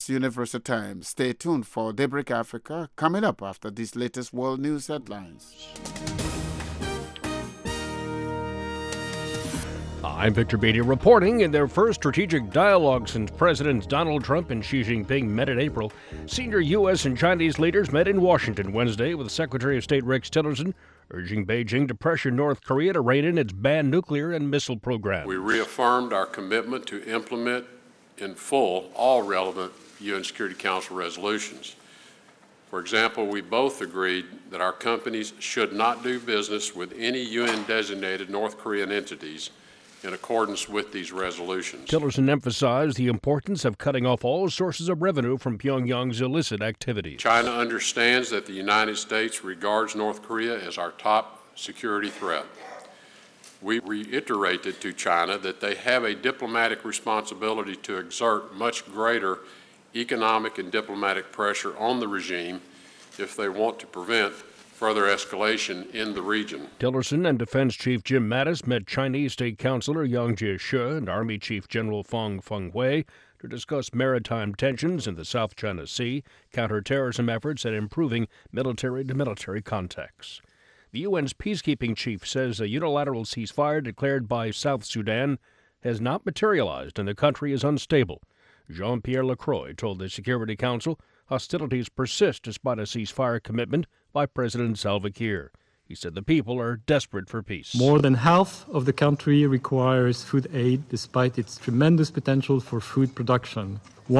Universal Time. Stay tuned for Daybreak Africa coming up after these latest world news headlines. I'm Victor Beatty reporting. In their first strategic dialogue since Presidents Donald Trump and Xi Jinping met in April, senior U.S. and Chinese leaders met in Washington Wednesday with Secretary of State Rex Tillerson urging Beijing to pressure North Korea to rein in its banned nuclear and missile program. We reaffirmed our commitment to implement in full all relevant UN Security Council resolutions. For example, we both agreed that our companies should not do business with any UN-designated North Korean entities in accordance with these resolutions. Tillerson emphasized the importance of cutting off all sources of revenue from Pyongyang's illicit activities. China understands that the United States regards North Korea as our top security threat. We reiterated to China that they have a diplomatic responsibility to exert much greater economic and diplomatic pressure on the regime if they want to prevent further escalation in the region. Tillerson and Defense Chief Jim Mattis met Chinese State Councilor Yang Jiechi and Army Chief General Fang Fenghui to discuss maritime tensions in the South China Sea, counterterrorism efforts, and improving military-to-military contacts. The UN's peacekeeping chief says a unilateral ceasefire declared by South Sudan has not materialized and the country is unstable. Jean-Pierre Lacroix told the Security Council hostilities persist despite a ceasefire commitment by President Salva Kiir. He said the people are desperate for peace. More than half of the country requires food aid despite its tremendous potential for food production.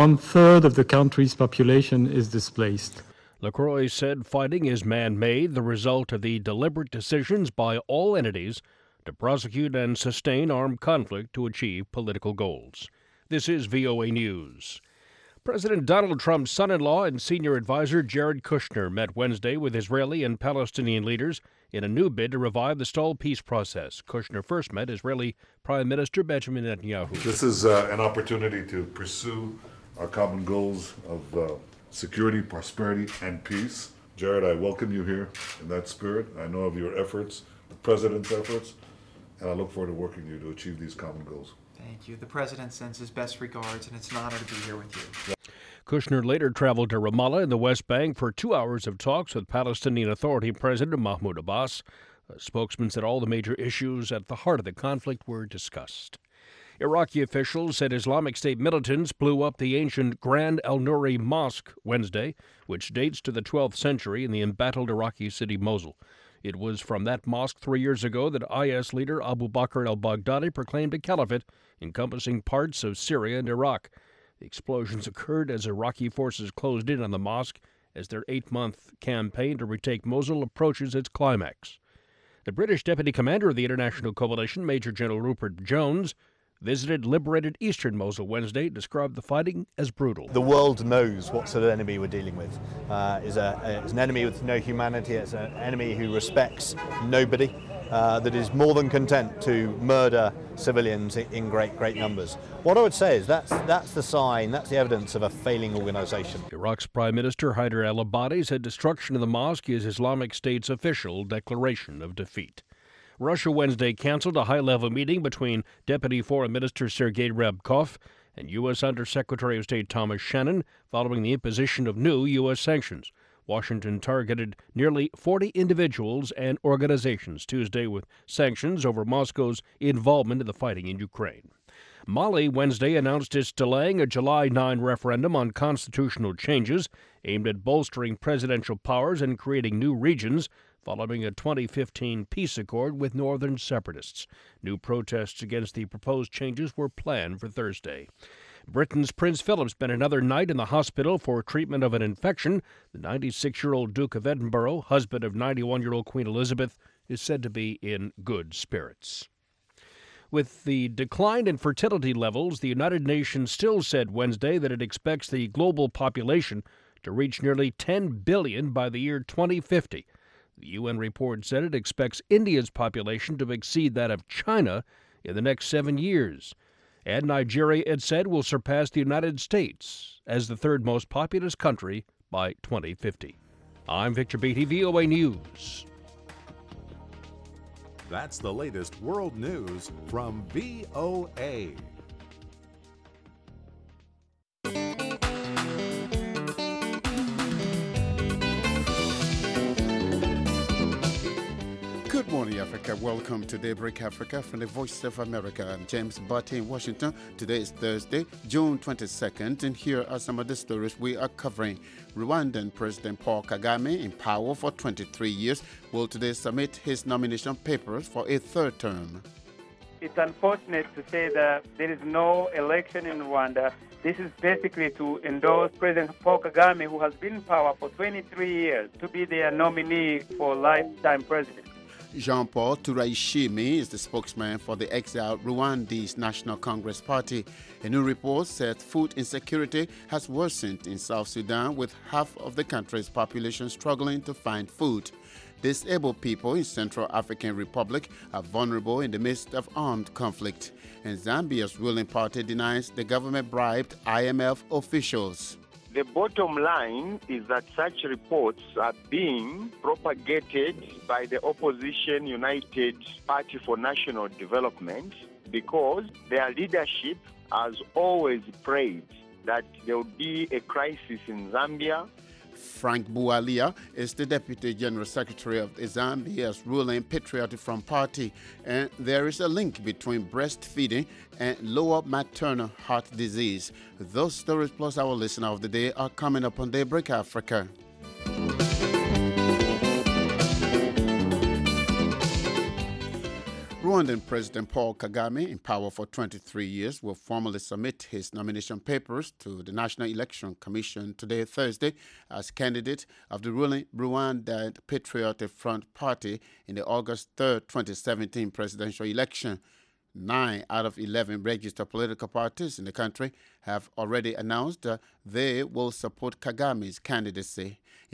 1/3 of the country's population is displaced. Lacroix said fighting is man-made, the result of the deliberate decisions by all entities to prosecute and sustain armed conflict to achieve political goals. This is VOA News. President Donald Trump's son-in-law and senior advisor Jared Kushner met Wednesday with Israeli and Palestinian leaders in a new bid to revive the stalled peace process. Kushner first met Israeli Prime Minister Benjamin Netanyahu. This is an opportunity to pursue our common goals of security, prosperity, and peace. Jared, I welcome you here in that spirit. I know of your efforts, the President's efforts, and I look forward to working with you to achieve these common goals. Thank you. The President sends his best regards, and it's an honor to be here with you. Kushner later traveled to Ramallah in the West Bank for 2 hours of talks with Palestinian Authority President Mahmoud Abbas. A spokesman said all the major issues at the heart of the conflict were discussed. Iraqi officials said Islamic State militants blew up the ancient Grand al-Nuri Mosque Wednesday, which dates to the 12th century in the embattled Iraqi city Mosul. It was from that mosque 3 years ago that IS leader Abu Bakr al-Baghdadi proclaimed a caliphate encompassing parts of Syria and Iraq. The explosions occurred as Iraqi forces closed in on the mosque as their 8-month campaign to retake Mosul approaches its climax. The British deputy commander of the international coalition, Major General Rupert Jones, visited liberated eastern Mosul Wednesday, described the fighting as brutal. The world knows what sort of enemy we're dealing with. It's an enemy with no humanity. It's an enemy who respects nobody, that is more than content to murder civilians in great numbers. What I would say is that's the sign, that's the evidence of a failing organization. Iraq's Prime Minister Haider al-Abadi said destruction of the mosque is Islamic State's official declaration of defeat. Russia Wednesday canceled a high-level meeting between Deputy Foreign Minister Sergei Ryabkov and U.S. Undersecretary of State Thomas Shannon following the imposition of new U.S. sanctions. Washington targeted nearly 40 individuals and organizations Tuesday with sanctions over Moscow's involvement in the fighting in Ukraine. Mali Wednesday announced it's delaying a July 9 referendum on constitutional changes aimed at bolstering presidential powers and creating new regions following a 2015 peace accord with northern separatists. New protests against the proposed changes were planned for Thursday. Britain's Prince Philip spent another night in the hospital for treatment of an infection. The 96-year-old Duke of Edinburgh, husband of 91-year-old Queen Elizabeth, is said to be in good spirits. With the decline in fertility levels, the United Nations still said Wednesday that it expects the global population to reach nearly 10 billion by the year 2050. The UN report said it expects India's population to exceed that of China in the next 7 years. And Nigeria, it said, will surpass the United States as the third most populous country by 2050. I'm Victor Beatty, VOA News. That's the latest world news from VOA. Morning, Africa. Welcome to Daybreak Africa from the Voice of America. I'm James Barty in Washington. Today is Thursday, June 22nd, and here are some of the stories we are covering. Rwandan President Paul Kagame, in power for 23 years, will today submit his nomination papers for a third term. It's unfortunate to say that there is no election in Rwanda. This is basically to endorse President Paul Kagame, who has been in power for 23 years, to be their nominee for lifetime president. Jean-Paul Turayishimi is the spokesman for the exiled Rwandese National Congress Party. A new report said food insecurity has worsened in South Sudan, with half of the country's population struggling to find food. Disabled people in Central African Republic are vulnerable in the midst of armed conflict. And Zambia's ruling party denies the government bribed IMF officials. The bottom line is that such reports are being propagated by the opposition United Party for National Development because their leadership has always prayed that there will be a crisis in Zambia. Frank Bualia is the Deputy General Secretary of the Zambia's ruling Patriotic Front Party, and there is a link between breastfeeding and lower maternal heart disease. Those stories plus our listener of the day are coming up on Daybreak Africa. Rwandan President Paul Kagame, in power for 23 years, will formally submit his nomination papers to the National Election Commission today, Thursday, as candidate of the ruling Rwandan Patriotic Front Party in the August 3, 2017 presidential election. 9 out of 11 registered political parties in the country have already announced that they will support Kagame's candidacy. In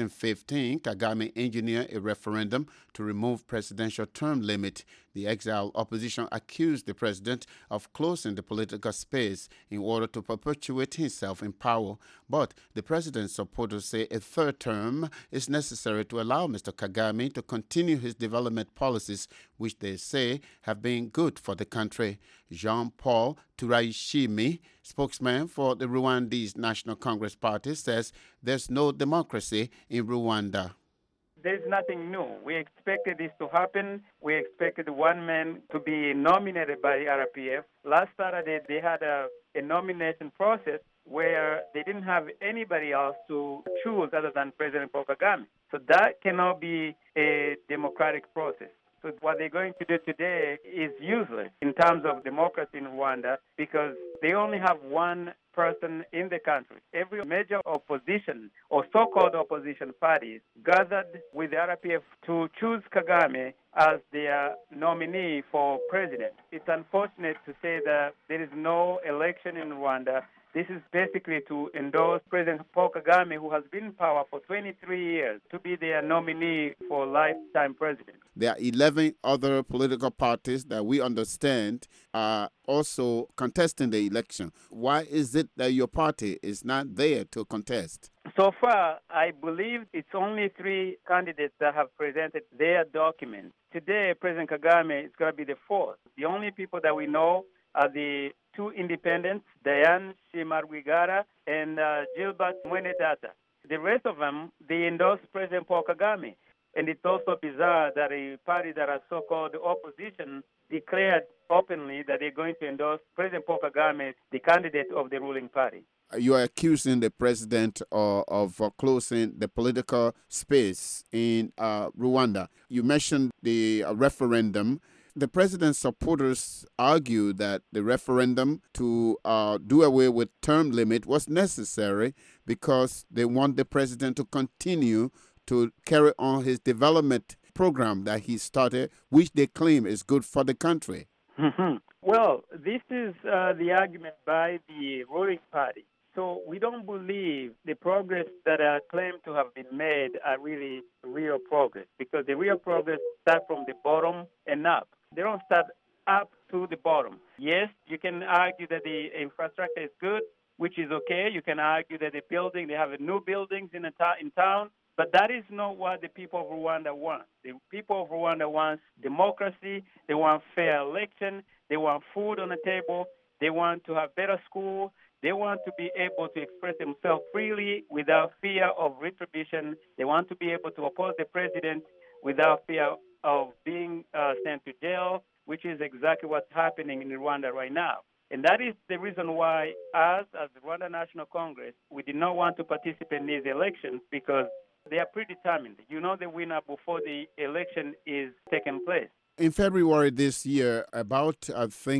2015, Kagame engineered a referendum to remove presidential term limit. The exiled opposition accused the president of closing the political space in order to perpetuate himself in power. But the president's supporters say a third term is necessary to allow Mr. Kagame to continue his development policies, which they say have been good for the country. Jean-Paul Turayishimi, spokesman for the Rwandese National Congress Party, says there's no democracy in Rwanda. There's nothing new. We expected this to happen. We expected one man to be nominated by the RPF. Last Saturday, they had a nomination process where they didn't have anybody else to choose other than President Paul Kagame. So that cannot be a democratic process. So what they're going to do today is useless in terms of democracy in Rwanda because they only have one person in the country. Every major opposition or so-called opposition parties gathered with the RPF to choose Kagame as their nominee for president. It's unfortunate to say that there is no election in Rwanda. This is basically to endorse President Paul Kagame, who has been in power for 23 years, to be their nominee for lifetime president. There are 11 other political parties that we understand are also contesting the election. Why is it that your party is not there to contest? So far, I believe it's only 3 candidates that have presented their documents. Today, President Kagame is going to be the 4th. The only people that we know are the 2 independents, Diane Shima Rwigara and Gilbert Mwenedata. The rest of them, they endorse President Paul Kagame. And it's also bizarre that a party that are so-called opposition declared openly that they're going to endorse President Paul Kagame, the candidate of the ruling party. You are accusing the president of closing the political space in Rwanda. You mentioned the referendum. The president's supporters argue that the referendum to do away with term limit was necessary because they want the president to continue to carry on his development program that he started, which they claim is good for the country. Well, this is the argument by the ruling party. So we don't believe the progress that are claimed to have been made are really real progress, because the real progress starts from the bottom and up. They don't start up to the bottom. Yes, you can argue that the infrastructure is good, which is okay. You can argue that they have new buildings in town, but that is not what the people of Rwanda want. The people of Rwanda want democracy. They want fair election. They want food on the table. They want to have better school. They want to be able to express themselves freely without fear of retribution. They want to be able to oppose the president without fear of being sent to jail, which is exactly what's happening in Rwanda right now. And that is the reason why us, as the Rwanda National Congress, we did not want to participate in these elections because they are predetermined. You know the winner before the election is taking place. In February this year, about,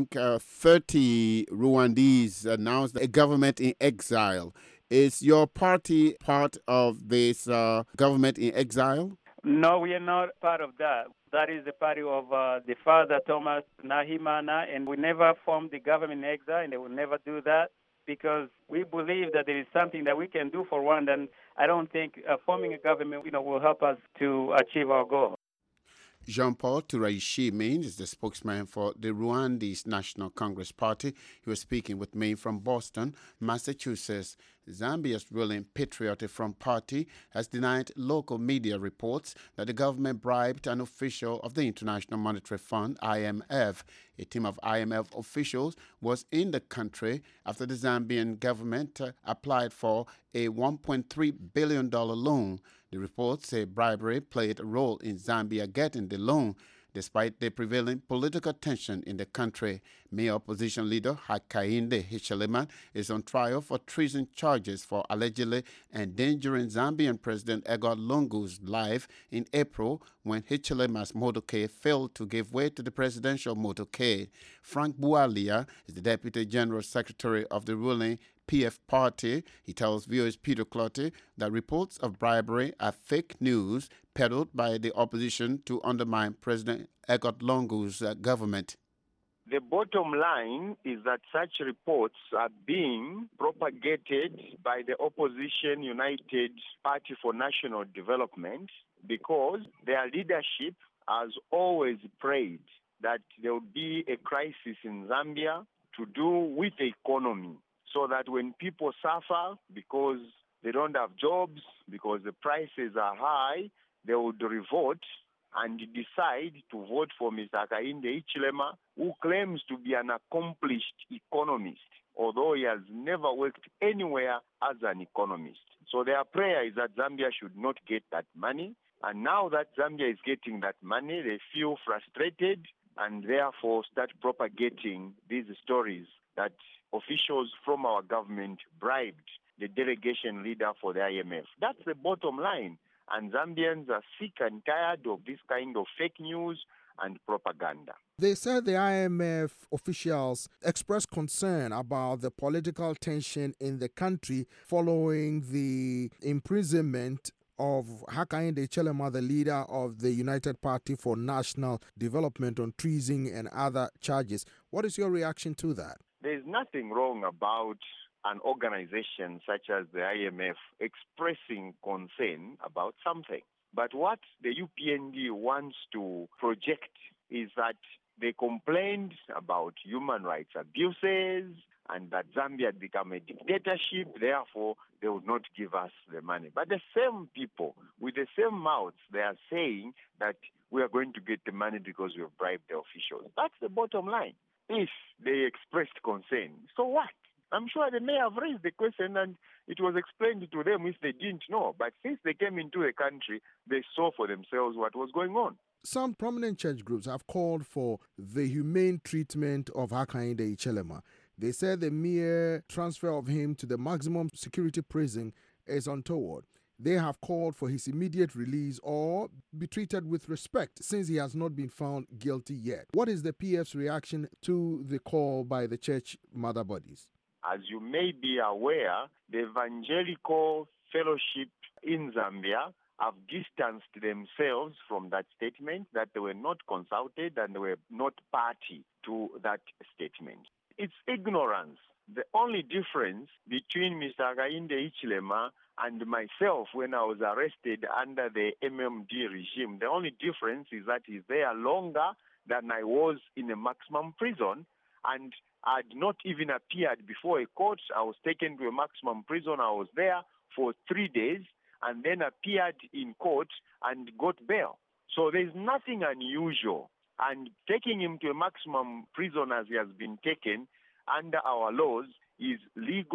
30 Rwandese announced a government in exile. Is your party part of this government in exile? No, we are not part of that. That is the party of the father, Thomas Nahimana, and we never formed the government in exile, and they will never do that because we believe that there is something that we can do for Rwanda, and I don't think forming a government will help us to achieve our goal. Jean-Paul Turayishimye is the spokesman for the Rwandese National Congress Party. He was speaking with me from Boston, Massachusetts. Zambia's ruling Patriotic Front Party has denied local media reports that the government bribed an official of the International Monetary Fund, IMF. A team of IMF officials was in the country after the Zambian government applied for a $1.3 billion loan. The reports say bribery played a role in Zambia getting the loan, despite the prevailing political tension in the country. Mayor opposition leader Hakainde Hichilema is on trial for treason charges for allegedly endangering Zambian President Edgar Lungu's life in April when Hichilema's motorcade failed to give way to the presidential motorcade. Frank Bualia is the Deputy General Secretary of the ruling PF party. He tells viewers Peter Clottey that reports of bribery are fake news peddled by the opposition to undermine President Edgar Lungu's government. The bottom line is that such reports are being propagated by the opposition United Party for National Development because their leadership has always prayed that there will be a crisis in Zambia to do with the economy, so that when people suffer because they don't have jobs, because the prices are high, they would revolt and decide to vote for Mr. Hakainde Hichilema, who claims to be an accomplished economist, although he has never worked anywhere as an economist. So their prayer is that Zambia should not get that money. And now that Zambia is getting that money, they feel frustrated and therefore start propagating these stories that officials from our government bribed the delegation leader for the IMF. That's the bottom line. And Zambians are sick and tired of this kind of fake news and propaganda. They said the IMF officials expressed concern about the political tension in the country following the imprisonment of Hakainde Hichilema, the leader of the United Party for National Development, on treason and other charges. What is your reaction to that? There's nothing wrong about an organization such as the IMF expressing concern about something. But what the UPND wants to project is that they complained about human rights abuses and that Zambia had become a dictatorship, therefore they would not give us the money. But the same people, with the same mouths, they are saying that we are going to get the money because we have bribed the officials. That's the bottom line. If they expressed concern, so what? I'm sure they may have raised the question and it was explained to them if they didn't know. But since they came into the country, they saw for themselves what was going on. Some prominent church groups have called for the humane treatment of Hakainde Hichilema. They said the mere transfer of him to the maximum security prison is untoward. They have called for his immediate release or be treated with respect since he has not been found guilty yet. What is the PF's reaction to the call by the church mother bodies? As you may be aware, the Evangelical Fellowship in Zambia have distanced themselves from that statement, that they were not consulted and they were not party to that statement. It's ignorance. The only difference between Mr. Hakainde Hichilema and myself when I was arrested under the MMD regime, the only difference is that he's there longer than I was in a maximum prison, and I had not even appeared before a court. I was taken to a maximum prison. I was there for 3 days and then appeared in court and got bail. So there's nothing unusual. And taking him to a maximum prison as he has been taken under our laws is legal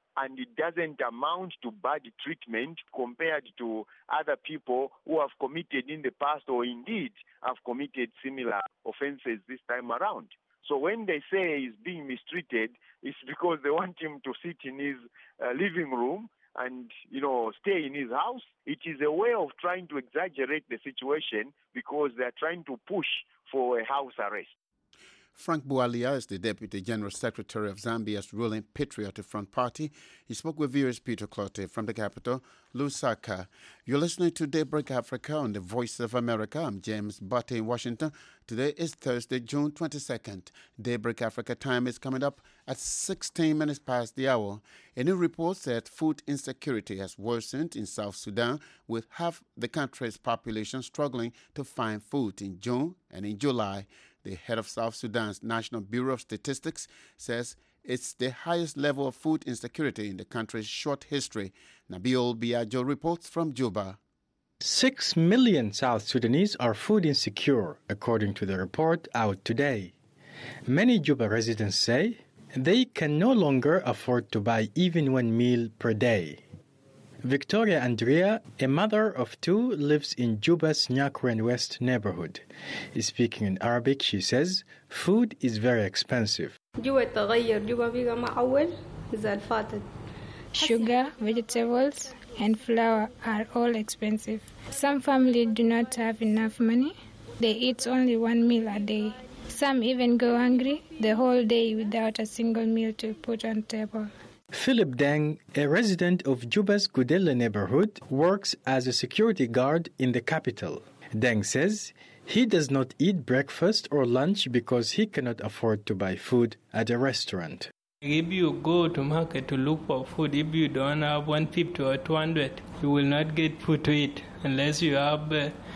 and it doesn't amount to bad treatment compared to other people who have committed in the past or indeed have committed similar offenses this time around. So when they say he's being mistreated, it's because they want him to sit in his living room and, stay in his house. It is a way of trying to exaggerate the situation because they're trying to push for a house arrest. Frank Bualia is the Deputy General Secretary of Zambia's ruling Patriotic Front Party. He spoke with viewers Peter Clotte from the capital, Lusaka. You're listening to Daybreak Africa on the Voice of America. I'm James Butte in Washington. Today is Thursday, June 22nd. Daybreak Africa time is coming up at 16 minutes past the hour. A new report said food insecurity has worsened in South Sudan, with half the country's population struggling to find food in June and in July. The head of South Sudan's National Bureau of Statistics says it's the highest level of food insecurity in the country's short history. Nabil Biagio reports from Juba. 6 million South Sudanese are food insecure, according to the report out today. Many Juba residents say they can no longer afford to buy even one meal per day. Victoria Andrea, a mother of two, lives in Juba's Nyakwen West neighborhood. Speaking in Arabic, she says food is very expensive. Sugar, vegetables, and flour are all expensive. Some families do not have enough money. They eat only one meal a day. Some even go hungry the whole day without a single meal to put on table. Philip Deng, a resident of Juba's Gudela neighborhood, works as a security guard in the capital. Deng says he does not eat breakfast or lunch because he cannot afford to buy food at a restaurant. If you go to market to look for food, if you don't have 150 or 200, you will not get food to eat unless you have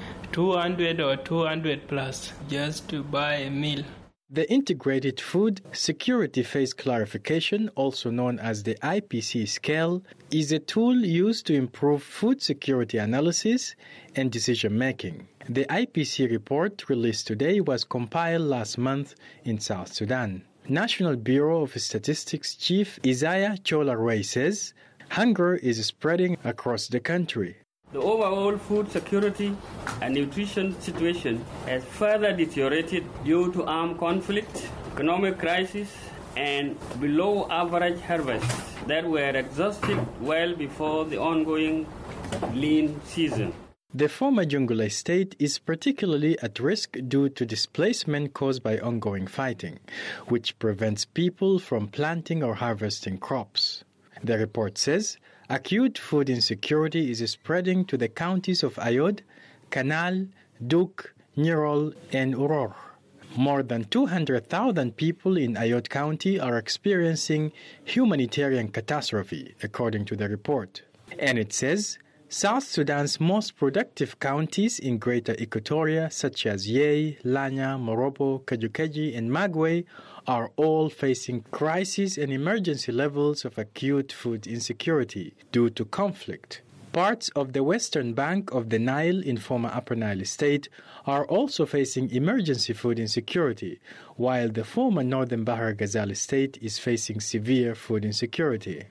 200 or 200 plus just to buy a meal. The Integrated Food Security Phase Clarification, also known as the IPC scale, is a tool used to improve food security analysis and decision-making. The IPC report released today was compiled last month in South Sudan. National Bureau of Statistics Chief Isaiah Cholarway says hunger is spreading across the country. The overall food security and nutrition situation has further deteriorated due to armed conflict, economic crisis, and below-average harvests that were exhausted well before the ongoing lean season. The former Jonglei state is particularly at risk due to displacement caused by ongoing fighting, which prevents people from planting or harvesting crops. The report says acute food insecurity is spreading to the counties of Ayod, Canal, Duke, Nirol, and Uror. More than 200,000 people in Ayod County are experiencing humanitarian catastrophe, according to the report. And it says South Sudan's most productive counties in Greater Equatoria, such as Yei, Lanya, Morobo, Kajukeji, and Magwe, are all facing crisis and emergency levels of acute food insecurity due to conflict. Parts of the western bank of the Nile in former Upper Nile State are also facing emergency food insecurity, while the former northern Bahar Ghazal State is facing severe food insecurity.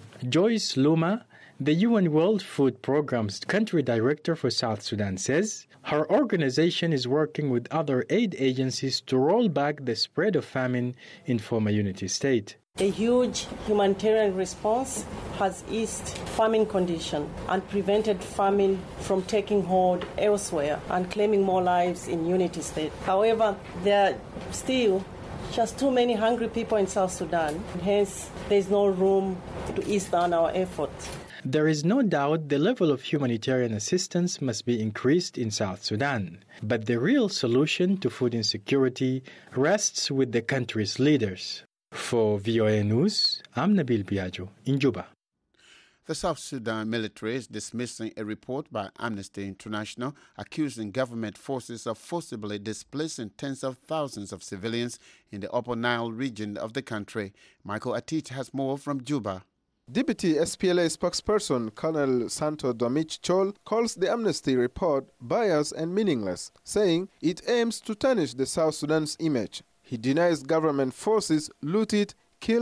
Joyce Luma, the UN World Food Programme's country director for South Sudan, says her organization is working with other aid agencies to roll back the spread of famine in former Unity State. A huge humanitarian response has eased famine condition and prevented famine from taking hold elsewhere and claiming more lives in Unity State. However, there are still just too many hungry people in South Sudan, and hence there is no room to ease down our efforts. There is no doubt the level of humanitarian assistance must be increased in South Sudan, but the real solution to food insecurity rests with the country's leaders. For VOA News, I'm Nabil Biagio in Juba. The South Sudan military is dismissing a report by Amnesty International accusing government forces of forcibly displacing tens of thousands of civilians in the Upper Nile region of the country. Michael Atit has more from Juba. Deputy SPLA spokesperson Colonel Santo Domich Chol calls the Amnesty report biased and meaningless, saying it aims to tarnish the South Sudan's image. He denies government forces looted, killed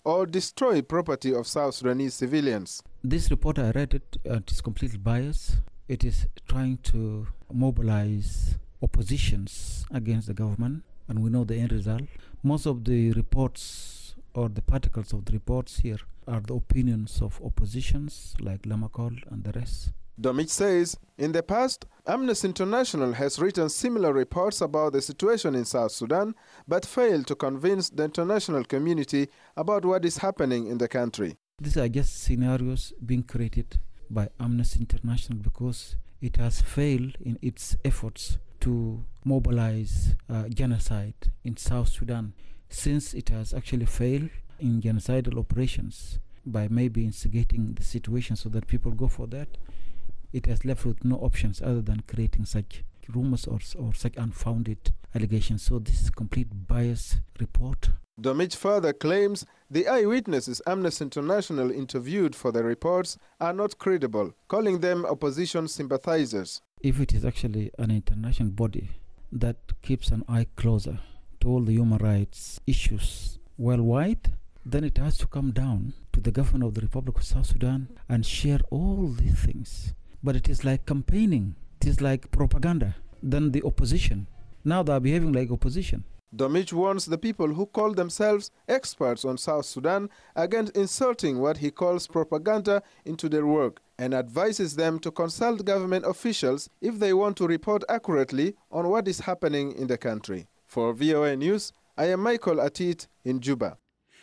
or destroy property of South Sudanese civilians. This report, I read it, it is completely biased. It is trying to mobilize oppositions against the government, and we know the end result. Most of the reports or the particles of the reports here are the opinions of oppositions like Lamakol and the rest. Domich says, in the past, Amnesty International has written similar reports about the situation in South Sudan, but failed to convince the international community about what is happening in the country. These are just scenarios being created by Amnesty International because it has failed in its efforts to mobilize genocide in South Sudan, since it has actually failed in genocidal operations by maybe instigating the situation so that people go for that. It has left with no options other than creating such rumors or such unfounded allegations. So this is a complete bias report. Domich further claims the eyewitnesses Amnesty International interviewed for the reports are not credible, calling them opposition sympathizers. If it is actually an international body that keeps an eye closer to all the human rights issues worldwide, then it has to come down to the government of the Republic of South Sudan and share all these things. But it is like campaigning. It is like propaganda. Then the opposition. Now they are behaving like opposition. Domich warns the people who call themselves experts on South Sudan against inserting what he calls propaganda into their work, and advises them to consult government officials if they want to report accurately on what is happening in the country. For VOA News, I am Michael Atit in Juba.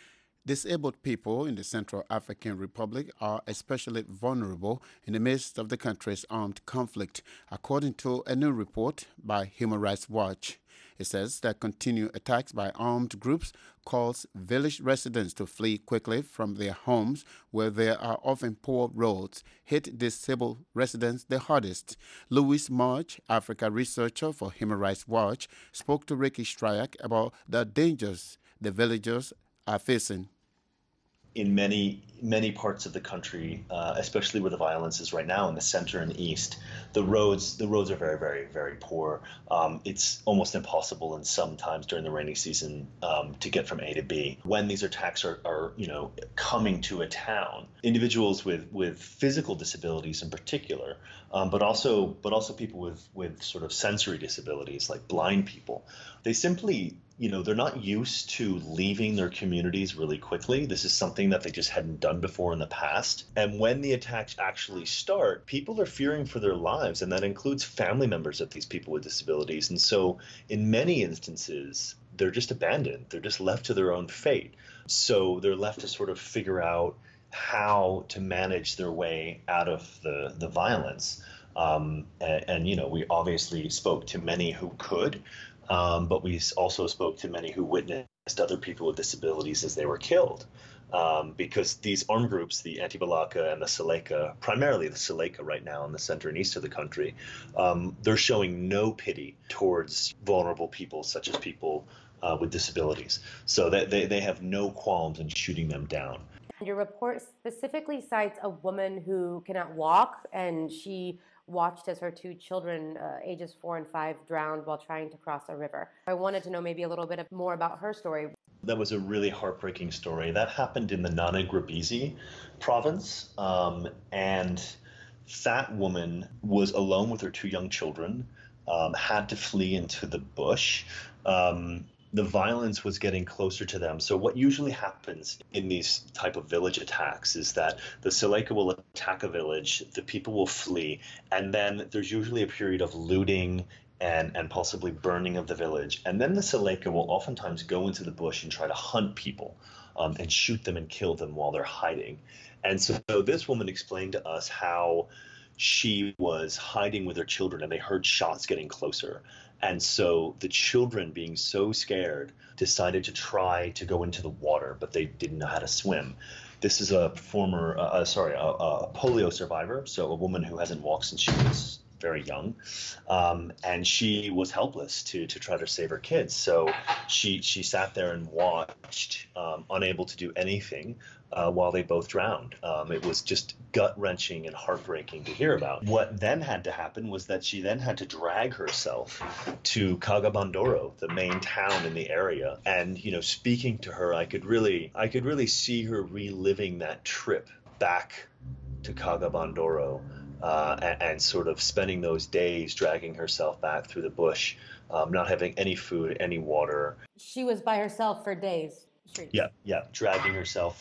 Disabled people in the Central African Republic are especially vulnerable in the midst of the country's armed conflict, according to a new report by Human Rights Watch. It says that continued attacks by armed groups cause village residents to flee quickly from their homes, where there are often poor roads, hit disabled residents the hardest. Louis March, Africa researcher for Human Rights Watch, spoke to Ricky Stryak about the dangers the villagers are facing. In many parts of the country, especially where the violence is right now in the center and east, the roads are very, very, very poor. It's almost impossible, and sometimes during the rainy season, to get from A to B. When these attacks are coming to a town, individuals with physical disabilities in particular, but also people with sort of sensory disabilities like blind people, they simply they're not used to leaving their communities really quickly. This is something that they just hadn't done before in the past. And when the attacks actually start, people are fearing for their lives, and that includes family members of these people with disabilities. And so in many instances, they're just abandoned. They're just left to their own fate. So they're left to sort of figure out how to manage their way out of the violence. We obviously spoke to many who could. But we also spoke to many who witnessed other people with disabilities as they were killed, because these armed groups, the Anti-Balaka and the Seleka, primarily the Seleka right now in the center and east of the country, they're showing no pity towards vulnerable people such as people with disabilities. So that they have no qualms in shooting them down. Your report specifically cites a woman who cannot walk, and she watched as her two children, ages 4 and 5, drowned while trying to cross a river. I wanted to know maybe a little bit more about her story. That was a really heartbreaking story. That happened in the Nana Grabizi province, and that woman was alone with her 2 young children, had to flee into the bush. The violence was getting closer to them. So what usually happens in these type of village attacks is that the Seleka will attack a village, the people will flee, and then there's usually a period of looting and possibly burning of the village. And then the Seleka will oftentimes go into the bush and try to hunt people and shoot them and kill them while they're hiding. And so this woman explained to us how she was hiding with her children, and they heard shots getting closer. And so the children, being so scared, decided to try to go into the water, but they didn't know how to swim. This is a former, a polio survivor, so a woman who hasn't walked since she was very young, and she was helpless to try to save her kids. So she sat there and watched, unable to do anything, while they both drowned. It was just gut-wrenching and heartbreaking to hear about. What then had to happen was that she then had to drag herself to Cagabandoro, the main town in the area. And, speaking to her, I could really see her reliving that trip back to Cagabandoro and sort of spending those days dragging herself back through the bush, not having any food, any water. She was by herself for days. Yeah, dragging herself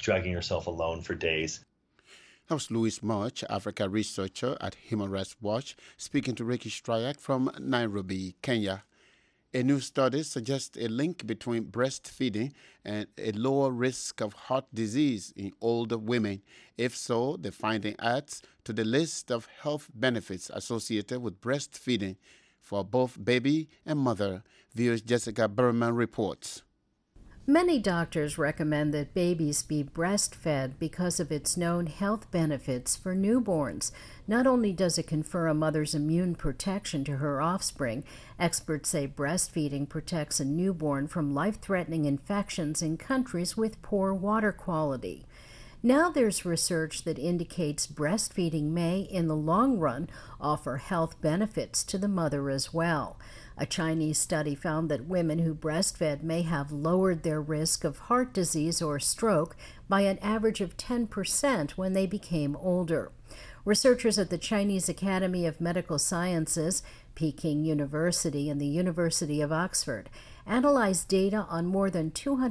alone for days. That was Louis March, Africa researcher at Human Rights Watch, speaking to Ricky Stryak from Nairobi, Kenya. A new study suggests a link between breastfeeding and a lower risk of heart disease in older women. If so, the finding adds to the list of health benefits associated with breastfeeding for both baby and mother. VOA's Jessica Berman reports. Many doctors recommend that babies be breastfed because of its known health benefits for newborns. Not only does it confer a mother's immune protection to her offspring, experts say breastfeeding protects a newborn from life-threatening infections in countries with poor water quality. Now there's research that indicates breastfeeding may, in the long run, offer health benefits to the mother as well. A Chinese study found that women who breastfed may have lowered their risk of heart disease or stroke by an average of 10% when they became older. Researchers at the Chinese Academy of Medical Sciences, Peking University, and the University of Oxford analyzed data on more than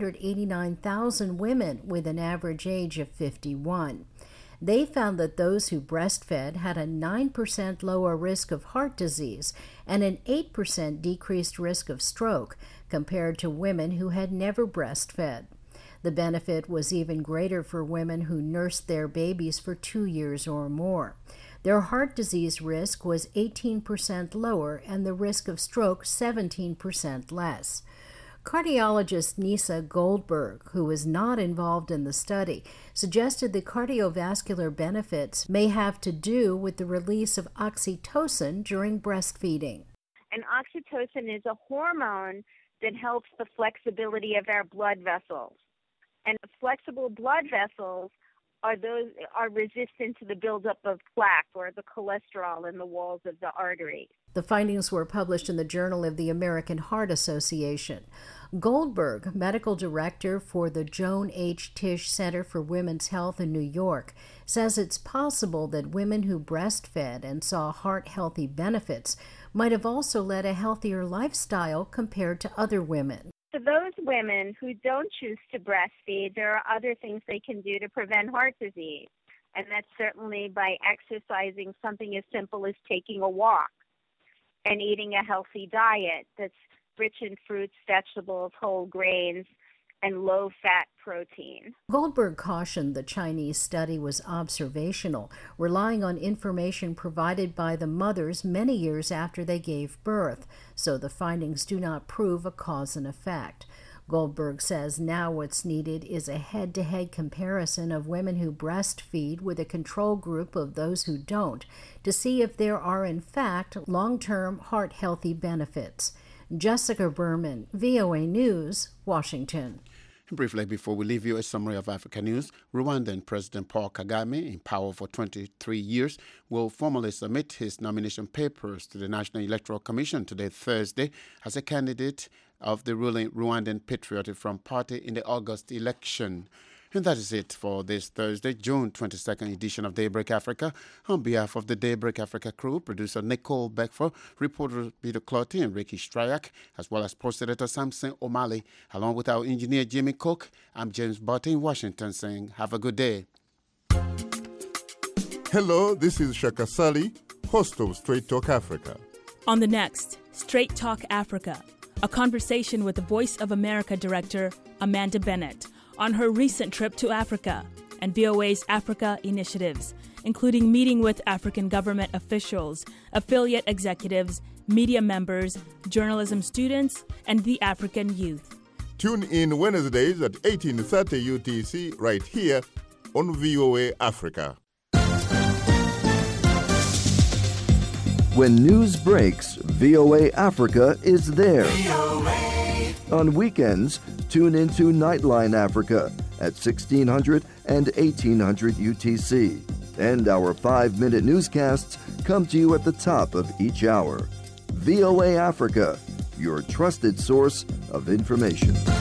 289,000 women with an average age of 51. They found that those who breastfed had a 9% lower risk of heart disease and an 8% decreased risk of stroke compared to women who had never breastfed. The benefit was even greater for women who nursed their babies for 2 years or more. Their heart disease risk was 18% lower and the risk of stroke 17% less. Cardiologist Nisa Goldberg, who was not involved in the study, suggested the cardiovascular benefits may have to do with the release of oxytocin during breastfeeding. And oxytocin is a hormone that helps the flexibility of our blood vessels. And flexible blood vessels are resistant to the buildup of plaque or the cholesterol in the walls of the artery. The findings were published in the Journal of the American Heart Association. Goldberg, medical director for the Joan H. Tisch Center for Women's Health in New York, says it's possible that women who breastfed and saw heart-healthy benefits might have also led a healthier lifestyle compared to other women. For those women who don't choose to breastfeed, there are other things they can do to prevent heart disease. And that's certainly by exercising, something as simple as taking a walk, and eating a healthy diet that's rich in fruits, vegetables, whole grains, and low-fat protein. Goldberg cautioned the Chinese study was observational, relying on information provided by the mothers many years after they gave birth, so the findings do not prove a cause and effect. Goldberg says now what's needed is a head-to-head comparison of women who breastfeed with a control group of those who don't to see if there are in fact long-term heart-healthy benefits. Jessica Berman, VOA News, Washington. Briefly, before we leave you, a summary of Africa news. Rwandan President Paul Kagame, in power for 23 years, will formally submit his nomination papers to the National Electoral Commission today, Thursday, as a candidate of the ruling Rwandan Patriotic Front Party in the August election. And that is it for this Thursday, June 22nd edition of Daybreak Africa. On behalf of the Daybreak Africa crew, producer Nicole Beckford, reporter Peter Clotty and Ricky Stryak, as well as post editor Samson O'Malley, along with our engineer Jimmy Cook, I'm James Barty in Washington saying, have a good day. Hello, this is Shaka Sali, host of Straight Talk Africa. On the next, Straight Talk Africa, a conversation with the Voice of America director, Amanda Bennett, on her recent trip to Africa and VOA's Africa initiatives, including meeting with African government officials, affiliate executives, media members, journalism students, and the African youth. Tune in Wednesdays at 18:30 UTC right here on VOA Africa. When news breaks, VOA Africa is there. On weekends, tune into Nightline Africa at 1600 and 1800 UTC. And our 5-minute newscasts come to you at the top of each hour. VOA Africa, your trusted source of information.